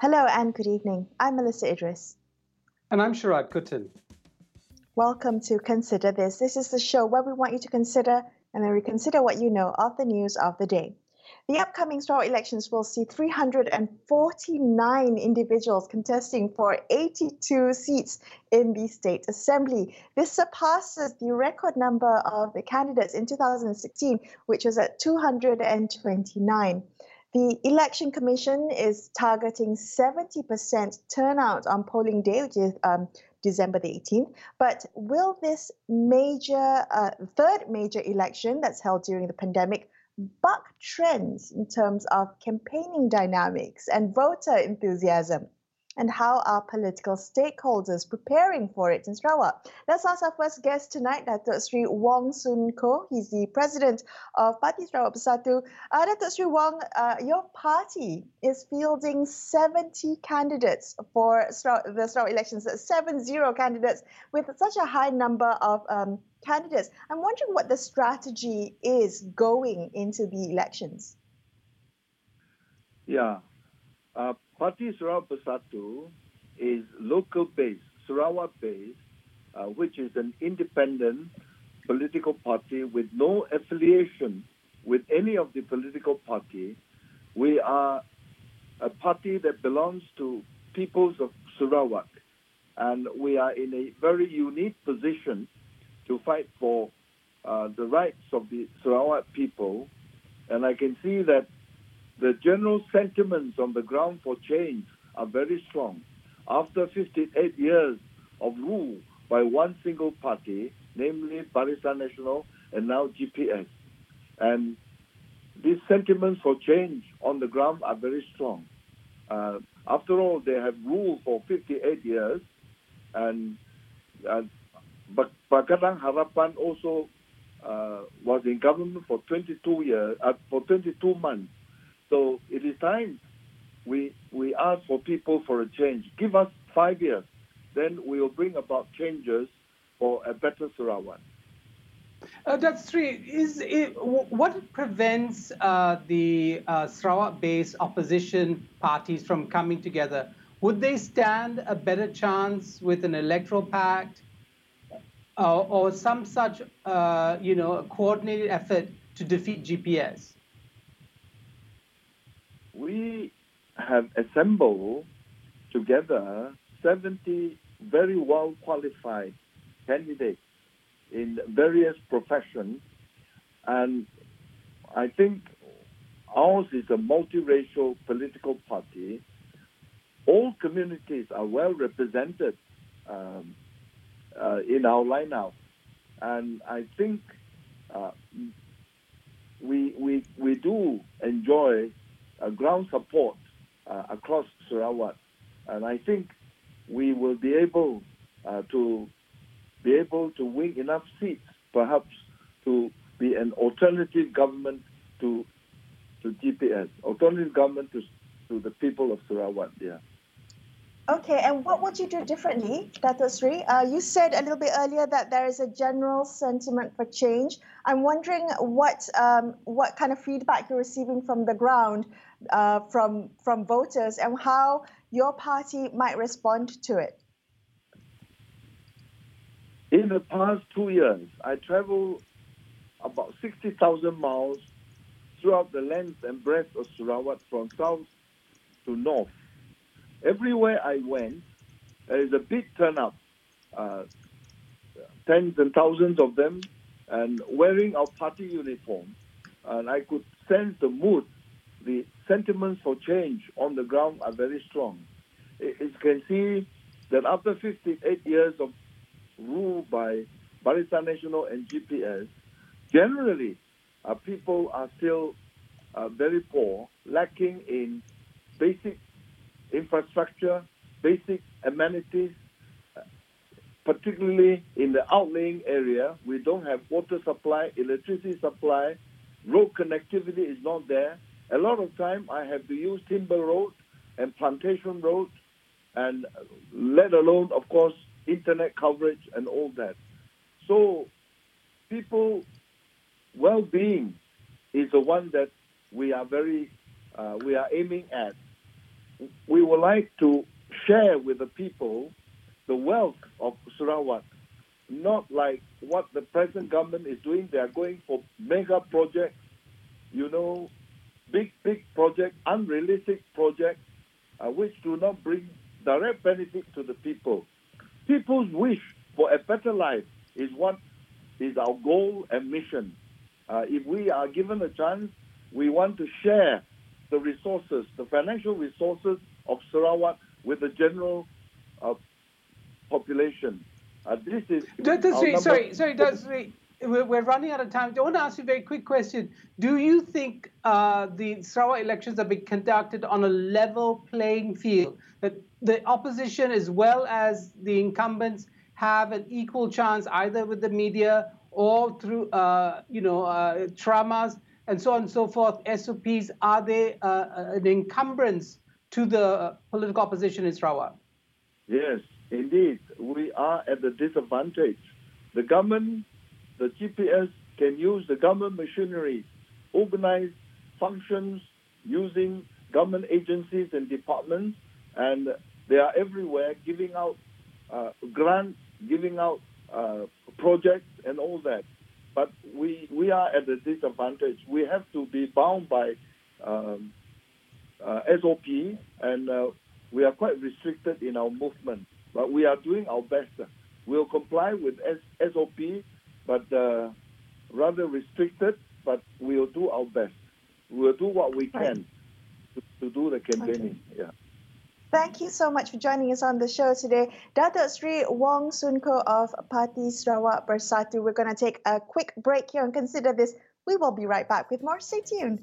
Hello and good evening. I'm Melissa Idris. And I'm Sharad Kuttan. Welcome to Consider This. This is the show where we want you to consider and then reconsider what you know of the news of the day. The upcoming Sarawak elections will see 349 individuals contesting for 82 seats in the State Assembly. This surpasses the record number of candidates in 2016, which was at 229. The Election Commission is targeting 70% turnout on polling day, which is December the 18th. But will this third major election that's held during the pandemic buck trends in terms of campaigning dynamics and voter enthusiasm? And how are political stakeholders preparing for it in Sarawak? Let's ask our first guest tonight, Datuk Sri Wong Soon Koh. He's the president of Parti Sarawak Bersatu. Datuk Sri Wong, your party is fielding 70 candidates for the Sarawak elections, 70 candidates with such a high number of candidates. I'm wondering what the strategy is going into the elections. Yeah. Parti Sarawak Bersatu is local-based, Sarawak-based, which is an independent political party with no affiliation with any of the political party. We are a party that belongs to peoples of Sarawak, and we are in a very unique position to fight for the rights of the Sarawak people. And I can see that the general sentiments on the ground for change are very strong. After 58 years of rule by one single party, namely Barisan Nasional and now GPS. And these sentiments for change on the ground are very strong. After all, they have ruled for 58 years, and Pakatan Harapan also was in government for 22 months. So it is time we ask for people for a change. Give us 5 years, then we will bring about changes for a better Sarawak. That's true. What prevents the Sarawak-based opposition parties from coming together? Would they stand a better chance with an electoral pact or some such, coordinated effort to defeat GPS? We have assembled together 70 very well qualified candidates in various professions, and I think ours is a multiracial political party. All communities are well represented in our lineup, and I think we do enjoy ground support across Sarawak, and I think we will be able to win enough seats, perhaps to be an alternative government to GPS, alternative government to the people of Sarawak. Yeah. Okay, and what would you do differently, Datuk Sri? You said a little bit earlier that there is a general sentiment for change. I'm wondering what kind of feedback you're receiving from the ground, from voters, and how your party might respond to it. In the past 2 years, I traveled about 60,000 miles throughout the length and breadth of Sarawak from south to north. Everywhere I went, there is a big turnout, tens and thousands of them, and wearing our party uniform. And I could sense the mood, the sentiments for change on the ground are very strong. You can see that after 58 years of rule by Barisan Nasional and GPS, generally people are still very poor, lacking in basic infrastructure, basic amenities, particularly in the outlying area. We don't have water supply, electricity supply, road connectivity is not there. A lot of time I have to use Timber Road and Plantation Road, and let alone, of course, internet coverage and all that. So people well-being is the one that we are aiming at. we would like to share with the people the wealth of Sarawak, not like what the present government is doing. They are going for mega projects, big projects, unrealistic projects, which do not bring direct benefit to the people. People's wish for a better life is what is our goal and mission. If we are given a chance, we want to share the resources, the financial resources of Sarawak with the general population. This is we're running out of time. I want to ask you a very quick question. Do you think the Sarawak elections are being conducted on a level playing field, that the opposition as well as the incumbents have an equal chance either with the media or through traumas and so on and so forth, SOPs? Are they an encumbrance to the political opposition in Sarawak? Yes, indeed. We are at a disadvantage. The government, the GPS, can use the government machinery, organize functions using government agencies and departments, and they are everywhere giving out grants, giving out projects and all that. But we are at a disadvantage. We have to be bound by SOP, and we are quite restricted in our movement. But we are doing our best. We'll comply with SOP, but rather restricted, but we'll do our best. We'll do what we can to do the campaigning. Okay. Yeah. Thank you so much for joining us on the show today. Datuk Sri Wong Soon Koh of Parti Sarawak Bersatu. We're going to take a quick break here and consider this. We will be right back with more. Stay tuned.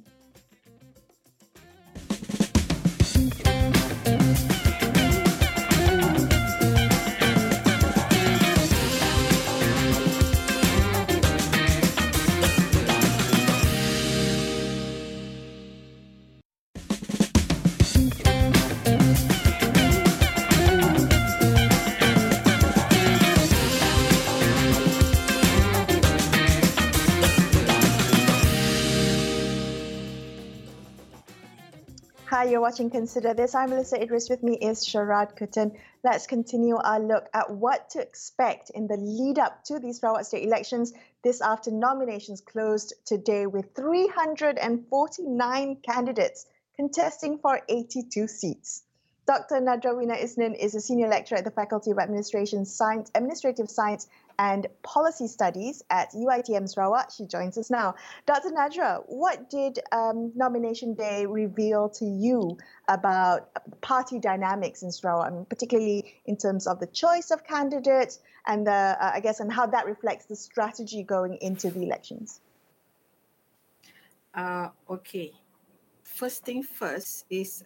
Hi, you're watching Consider This. I'm Melissa Idris. With me is Sharad Kuttan. Let's continue our look at what to expect in the lead up to these Sarawak state elections. This after nominations closed today with 349 candidates contesting for 82 seats. Dr. Nadrawina Isnin is a senior lecturer at the Faculty of Administrative Science and Policy Studies at UiTM Sarawak. She joins us now. Dr. Nadra, what did nomination day reveal to you about party dynamics in Sarawak, particularly in terms of the choice of candidates and and how that reflects the strategy going into the elections? Okay. First thing first is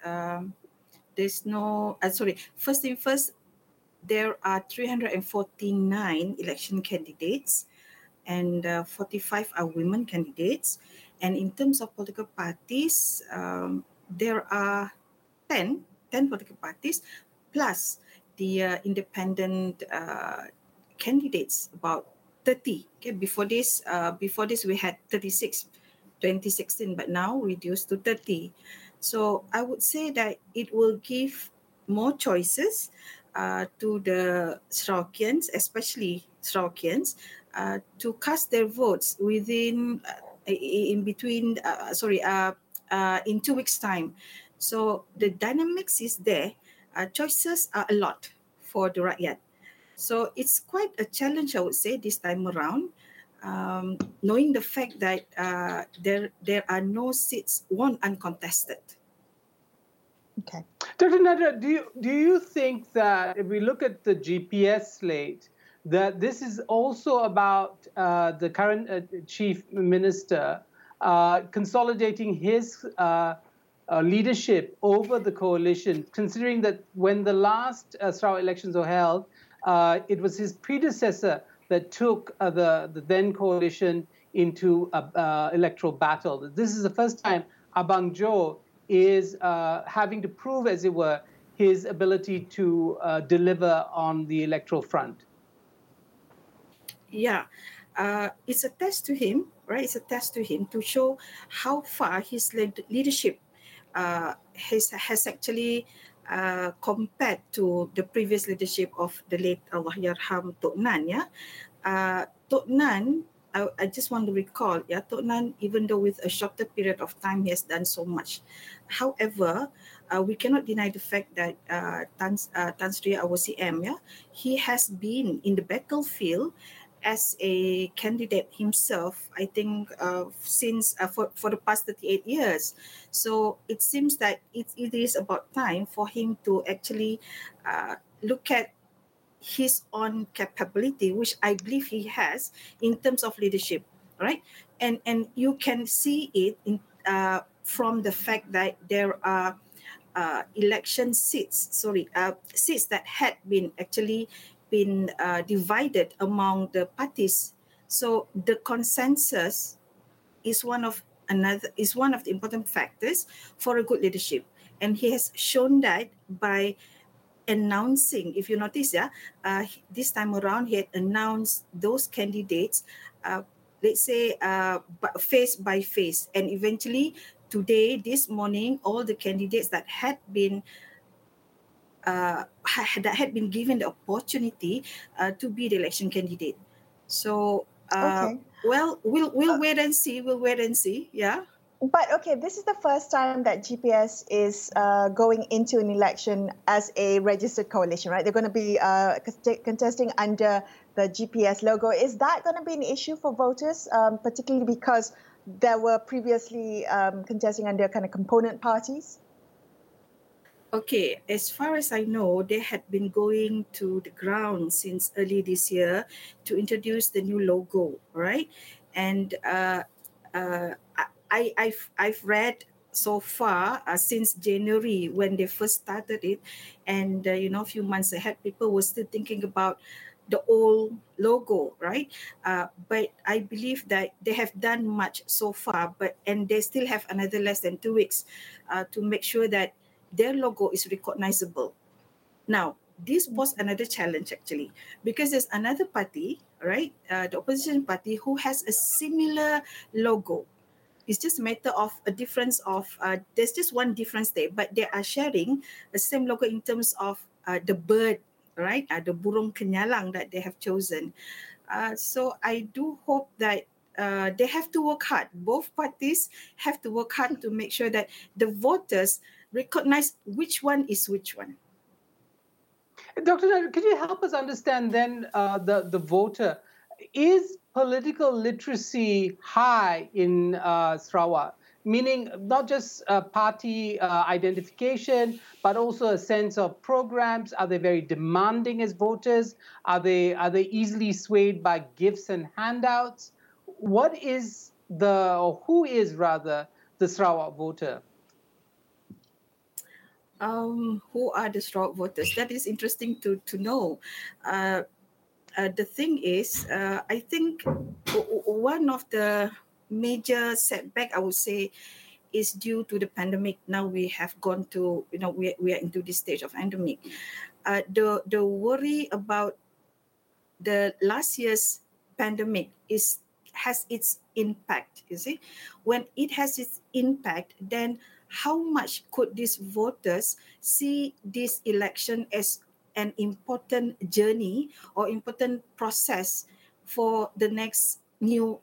there are 349 election candidates, and 45 are women candidates. And in terms of political parties, there are 10 political parties, plus the independent candidates, about 30. Okay, before this we had 36, 2016, but now reduced to 30. So I would say that it will give more choices to the Sarawakians, especially Sarawakians, to cast their votes in 2 weeks' time. So the dynamics is there. Choices are a lot for the rakyat. So it's quite a challenge, I would say, this time around. Knowing the fact that there are no seats won uncontested. Okay. Dr. Nadra, do you think that if we look at the GPS slate, that this is also about the current chief minister consolidating his leadership over the coalition, considering that when the last Sarawak elections were held, it was his predecessor that took the then coalition into electoral battle. This is the first time Abang Jo is having to prove, as it were, his ability to deliver on the electoral front. Yeah, it's a test to him, right? It's a test to him to show how far his leadership has actually compared to the previous leadership of the late Allahyarham Tok Nan. Yeah, Tok Nan, I just want to recall, Tok Nan, even though with a shorter period of time, he has done so much. However, we cannot deny the fact that Tan Sri, our CM, he has been in the battlefield as a candidate himself, I think, since for the past 38 years. So it seems that it is about time for him to actually look at his own capability, which I believe he has in terms of leadership, right? And you can see it in from the fact that there are seats that had been actually been divided among the parties. So the consensus is one of the important factors for a good leadership, and he has shown that by announcing, if you notice, this time around he had announced those candidates, let's say face by face, and eventually today, this morning, all the candidates that had been given the opportunity to be the election candidate. So, Okay. well, we'll wait and see. We'll wait and see. Yeah. But okay, this is the first time that GPS is going into an election as a registered coalition, right? They're going to be contesting under the GPS logo. Is that going to be an issue for voters, particularly because there were previously contesting under kind of component parties? Okay, as far as I know, they had been going to the ground since early this year to introduce the new logo, right? And I've read so far since January when they first started it, and a few months ahead, people were still thinking about the old logo, right? But I believe that they have done much so far, and they still have another less than 2 weeks to make sure that their logo is recognizable. Now, this was another challenge actually, because there's another party, right? The opposition party who has a similar logo. It's just a matter of a difference of, there's just one difference there, but they are sharing the same logo in terms of the bird, right? The burung kenyalang that they have chosen. So I do hope that they have to work hard. Both parties have to work hard to make sure that the voters recognize which one is which one. Dr. Nair, could you help us understand then the voter? Is political literacy high in Sarawak? Meaning not just party identification, but also a sense of programs. Are they very demanding as voters? Are they easily swayed by gifts and handouts? What is or who is rather the Sarawak voter? Who are the Sarawak voters? That is interesting to know. The thing is, I think one of the major setback, I would say, is due to the pandemic. Now we have gone to, we are into this stage of endemic. The worry about the last year's pandemic has its impact. You see, when it has its impact, then how much could these voters see this election as an important journey or important process for the next new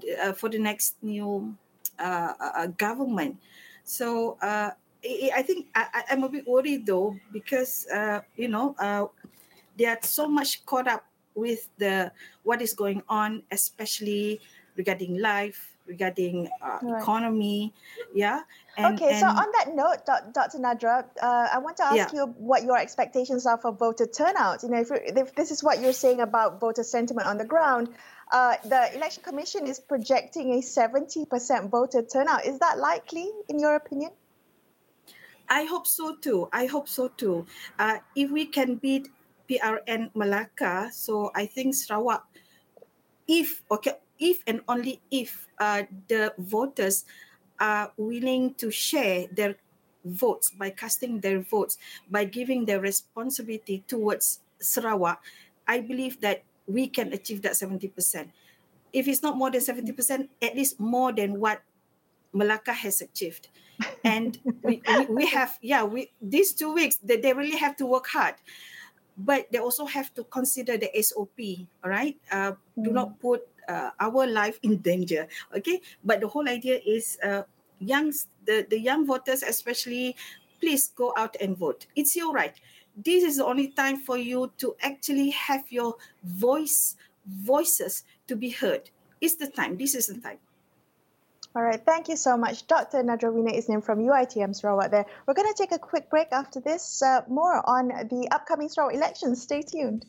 government? So I think I'm a bit worried though, because they are so much caught up with what is going on, especially regarding life, regarding economy. Yeah. So on that note, Dr. Nadra, I want to ask you what your expectations are for voter turnout. If this is what you're saying about voter sentiment on the ground, the Election Commission is projecting a 70% voter turnout. Is that likely, in your opinion? I hope so too. If we can beat PRN Malacca, so I think Sarawak, if and only if the voters are willing to share their votes by casting their votes, by giving their responsibility towards Sarawak, I believe that we can achieve that 70%. If it's not more than 70%, at least more than what Melaka has achieved. And we have, these 2 weeks, they really have to work hard. But they also have to consider the SOP, all right? Do not put our life in danger, okay? But the whole idea is the young voters especially, please go out and vote. It's your right. This is the only time for you to actually have your voices to be heard. It's the time. This is the time. All right, thank you so much, Dr. Nadrawina Isnin from UiTM Sarawak there. We're going to take a quick break after this. More on the upcoming Sarawak elections. Stay tuned.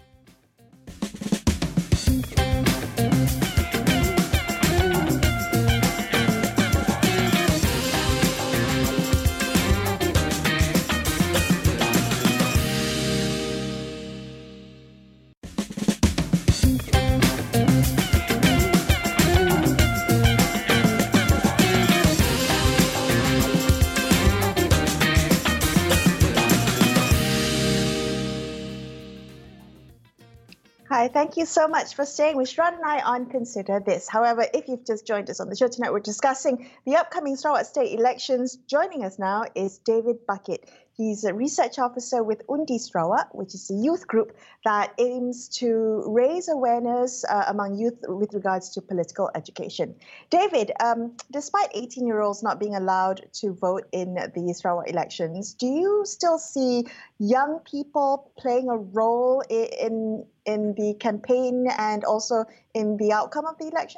Hi, thank you so much for staying with Shran and I on Consider This. However, if you've just joined us on the show tonight, we're discussing the upcoming Sarawak state elections. Joining us now is David Bucket. He's a research officer with Undi Sarawak, which is a youth group that aims to raise awareness among youth with regards to political education. David, despite 18-year-olds not being allowed to vote in the Sarawak elections, do you still see young people playing a role in the campaign and also in the outcome of the election?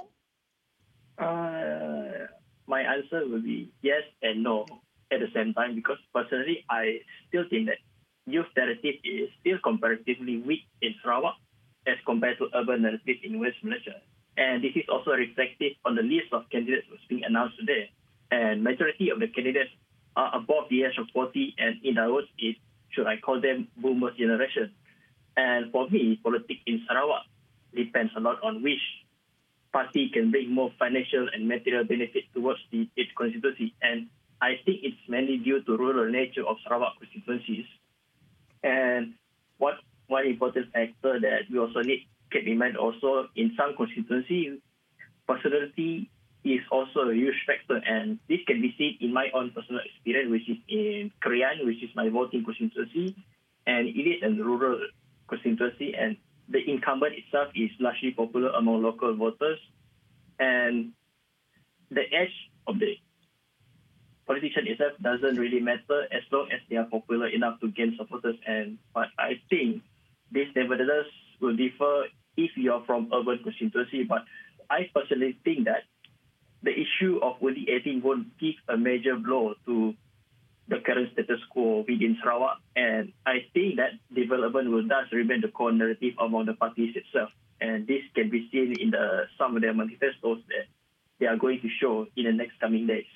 My answer will be yes and no at the same time, because personally, I still think that youth narrative is still comparatively weak in Sarawak as compared to urban narrative in West Malaysia. And this is also reflected on the list of candidates was being announced today. And majority of the candidates are above the age of 40, and in other words, should I call them boomer generation. And for me, politics in Sarawak depends a lot on which party can bring more financial and material benefit towards its constituency. And I think it's mainly due to rural nature of Sarawak constituencies. And one important factor that we also need to keep in mind also, in some constituencies, personality is also a huge factor. And this can be seen in my own personal experience, which is in Krian, which is my voting constituency, and it is a rural constituency, and the incumbent itself is largely popular among local voters. And the age of the politician itself doesn't really matter as long as they are popular enough to gain supporters. But I think this nevertheless will differ if you're from urban constituency. But I personally think that the issue of only 18 won't give a major blow to the current status quo within Sarawak. And I think that development will thus remain the core narrative among the parties itself. And this can be seen in some of their manifestos that they are going to show in the next coming days.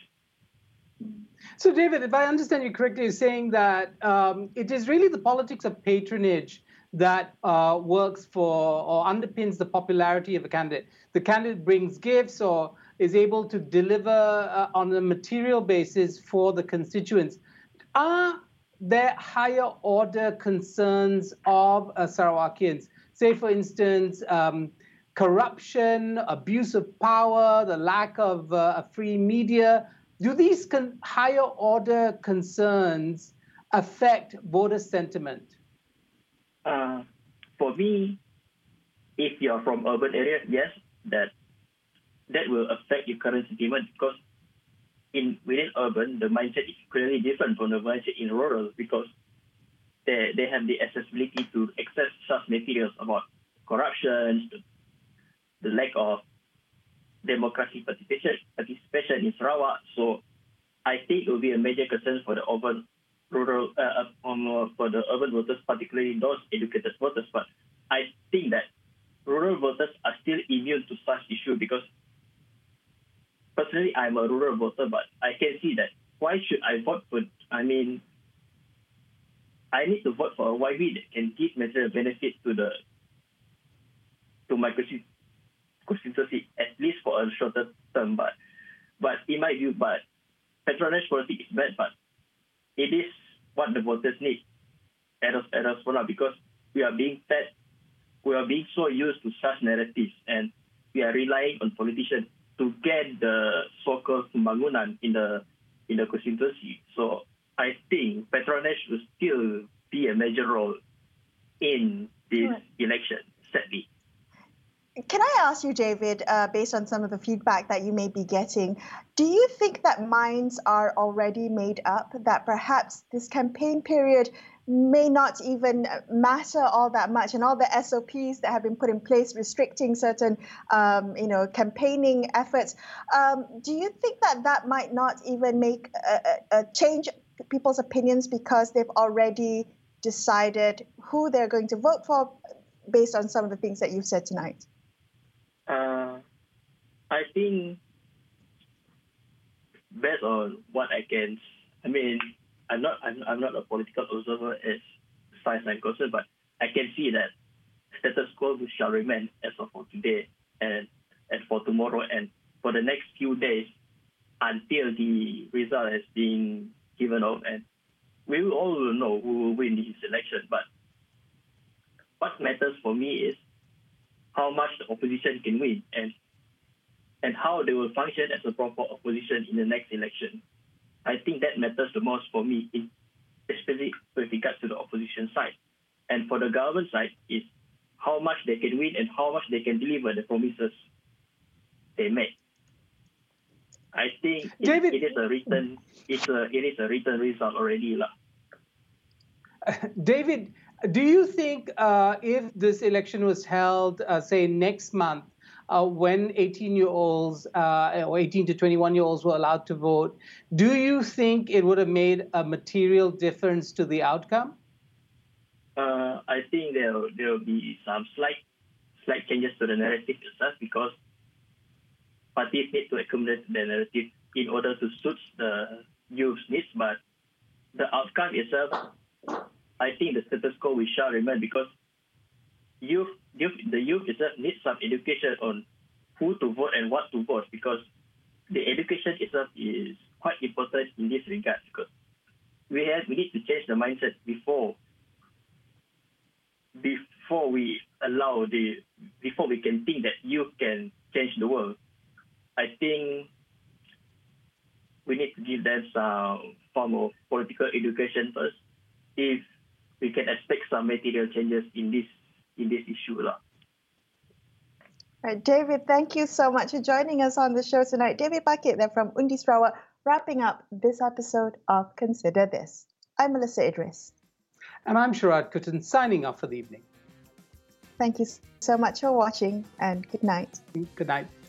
So, David, if I understand you correctly, you're saying that it is really the politics of patronage that works for or underpins the popularity of a candidate. The candidate brings gifts or is able to deliver on a material basis for the constituents. Are there higher order concerns of Sarawakians? Say, for instance, corruption, abuse of power, the lack of a free media. Do these higher order concerns affect voter sentiment? For me, if you're from urban areas, yes, that will affect your current sentiment, because within urban, the mindset is clearly different from the mindset in rural, because they have the accessibility to access such materials about corruption, the lack of democratic participation in Sarawak. So I think it will be a major concern for the urban voters, particularly those educated voters. But I think that rural voters are still immune to such issue, because personally I'm a rural voter, but I can see that why should I vote for, I need to vote for a YB that can give material benefit to my constituency, at least for a shorter term. But in my view, patronage politics is bad, but it is what the voters need as of now, because we are being so used to such narratives, and we are relying on politicians to get the so-called pembangunan in the constituency. So I think Petronas will still be a major role in this election, sadly. Can I ask you, David, based on some of the feedback that you may be getting, do you think that minds are already made up, that perhaps this campaign period may not even matter all that much, and all the SOPs that have been put in place restricting certain, campaigning efforts, do you think that that might not even make a change people's opinions because they've already decided who they're going to vote for based on some of the things that you've said tonight? I think based on what I'm not a political observer as far as I'm concerned, but I can see that status quo shall remain as of for today and for tomorrow and for the next few days until the result has been given out, and we will all know who will win this election. But what matters for me is how much the opposition can win and how they will function as a proper opposition in the next election. I think that matters the most for me, especially with regards to the opposition side. And for the government side is how much they can win and how much they can deliver the promises they make. I think David, it is a written result already. David, do you think if this election was held, say, next month, when 18-year-olds or 18 to 21-year-olds were allowed to vote, do you think it would have made a material difference to the outcome? I think there will be some slight changes to the narrative itself, because parties need to accommodate the narrative in order to suit the youth's needs. But the outcome itself, I think the status quo we shall remain, because the youth itself needs some education on who to vote and what to vote, because the education itself is quite important in this regard, because we need to change the mindset before we can think that youth can change the world. I think we need to give them some form of political education first, if we can expect some material changes in this issue. Right, David, thank you so much for joining us on the show tonight. David Bakit there from Undi Sarawak, wrapping up this episode of Consider This. I'm Melissa Idris. And I'm Sharad Kuttan, signing off for the evening. Thank you so much for watching, and good night. Good night.